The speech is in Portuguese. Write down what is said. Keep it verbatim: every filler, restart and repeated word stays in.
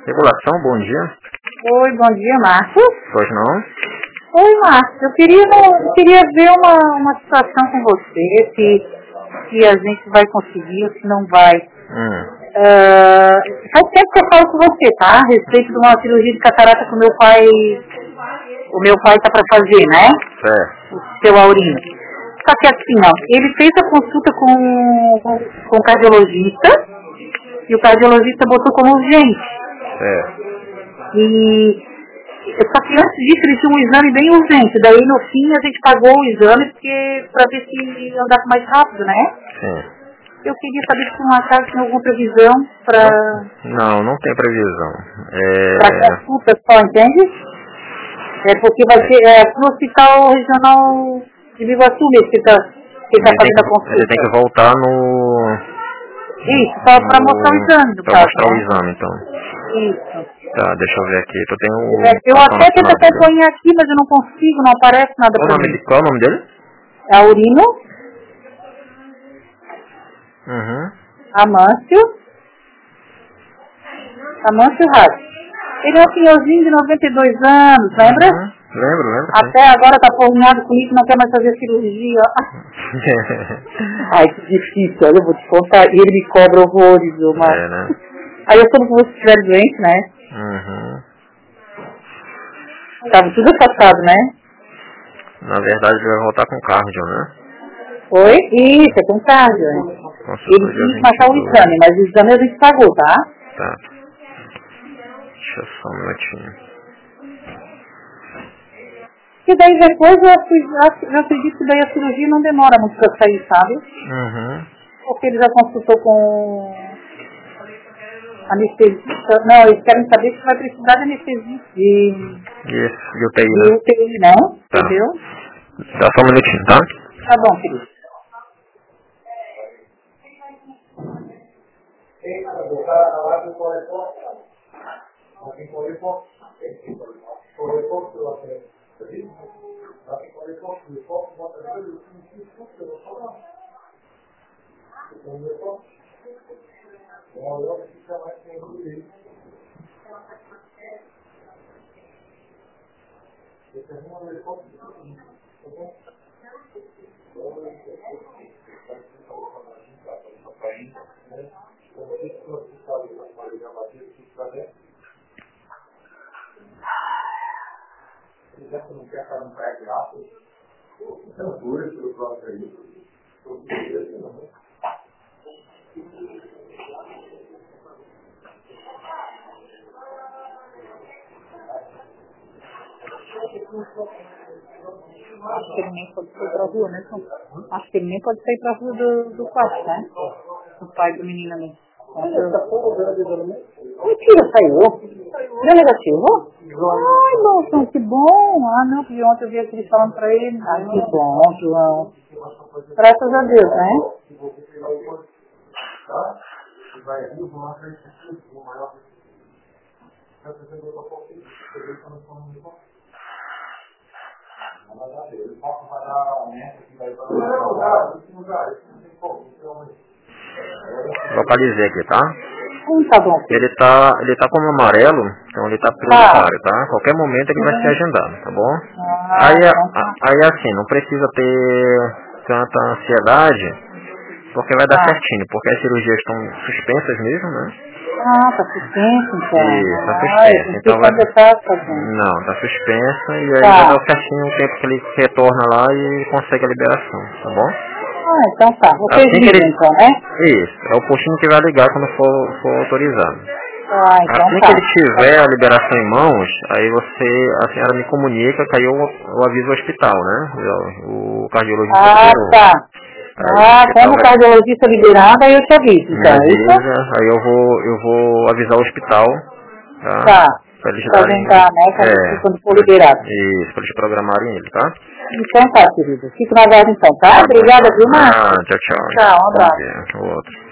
Regulação, bom dia. Oi, bom dia, Márcio. Pois não? Oi, Márcio. Eu queria, eu queria ver uma, uma situação com você, se, se a gente vai conseguir ou se não vai. Hum. Uh, faz tempo que eu falo com você, tá? A respeito de uma cirurgia de catarata que o meu pai, o meu pai tá para fazer, né? Certo. O seu Aurino. Só que assim, ó, ele fez a consulta com, com, com o cardiologista e o cardiologista botou como urgente. Certo. E só que antes disso ele tinha um exame bem urgente. Daí no fim a gente pagou o exame porque para ver se andava mais rápido, né? Sim. Eu queria saber se por um acaso tem alguma previsão para... Não, não tem previsão. É... Para consulta só, entende? É porque vai ser é, no hospital regional de Biguaçu mesmo que está que tá fazendo que, a consulta. ele tem que voltar no... Isso, só para mostrar o exame do Para caso, mostrar né? o exame, então. Isso. Tá, deixa eu ver aqui. Tu tem o... É, eu até tento acompanhar aqui, mas eu não consigo, não aparece nada qual para nome mim. de, qual é o nome dele? É Aurino. Uhum. Amâncio. Amâncio Rádio. Ele é um senhorzinho de noventa e dois anos, lembra? Uhum. Lembro, lembro. Até sim. Agora tá porrinhado comigo, não quer mais fazer cirurgia. Ai, que difícil, olha, eu vou te contar. E ele me cobra horrores, mas... É, né? Aí eu soube que você estiver doente, né? Uhum. Tava tudo afastado, né? Na verdade ele vai voltar com cardio, né? Foi? Isso, é com cardio. Ele quis marcar o exame, mas o exame a gente pagou, tá? Tá. Deixa eu só um minutinho. E daí depois eu, eu acredito que daí a cirurgia não demora muito pra sair, sabe? Uhum. Porque ele já consultou com anestesista. Não, eles querem saber se vai precisar de anestesia de... Isso, de U T I, de né? U T I, não? Tá. Entendeu? Dá só um minutinho, tá? Tá bom, querido. Acho que ele nem pode sair pra rua, né? Acho que ele nem pode sair pra rua do, do quarto, né? O pai do menino ali. Mentira, saiu. Deu negativo? Ai, João, que bom. Ah, não, porque ontem eu vi aquele falando pra ele. Ai, que bom, João. Graças a Deus, né? Localizei aqui, tá? Hum, tá bom. Ele tá, ele tá como amarelo, então ele tá prioritário, tá? A qualquer momento ele vai ser agendado, tá bom? Ah, aí, então tá. a, aí assim, não precisa ter tanta ansiedade, porque vai dar Ah. certinho, porque as cirurgias estão suspensas mesmo, né? Ah, tá suspenso então. Isso, tá Ah, suspensa. Então vai... tá fazendo. Não, tá suspensa e aí Tá. vai dar certinho o tempo que ele retorna lá e consegue a liberação, tá bom? Ah, então tá. Vocês Assim que ligam ele... então, né? Isso, é o postinho que vai ligar quando for, for autorizado. Ah, então Assim tá. que ele tiver a liberação em mãos, aí você, a senhora me comunica que aí eu, eu aviso o hospital, né? O, o cardiologista Ah, liberou. tá. Aí Ah, o quando o vai... cardiologista liberar, daí eu te aviso, me então, é isso? avisa, aí eu vou, eu vou avisar o hospital, tá? Tá. Pra eles Pra darem... agendar, né? Quando, É, quando for liberado. isso, pra eles programarem ele, tá? Então tá, querido. Fico na guarda então, tá? Obrigada, viu, Márcio? Ah, tchau, tchau. Tchau, um abraço. Bom dia, o outro.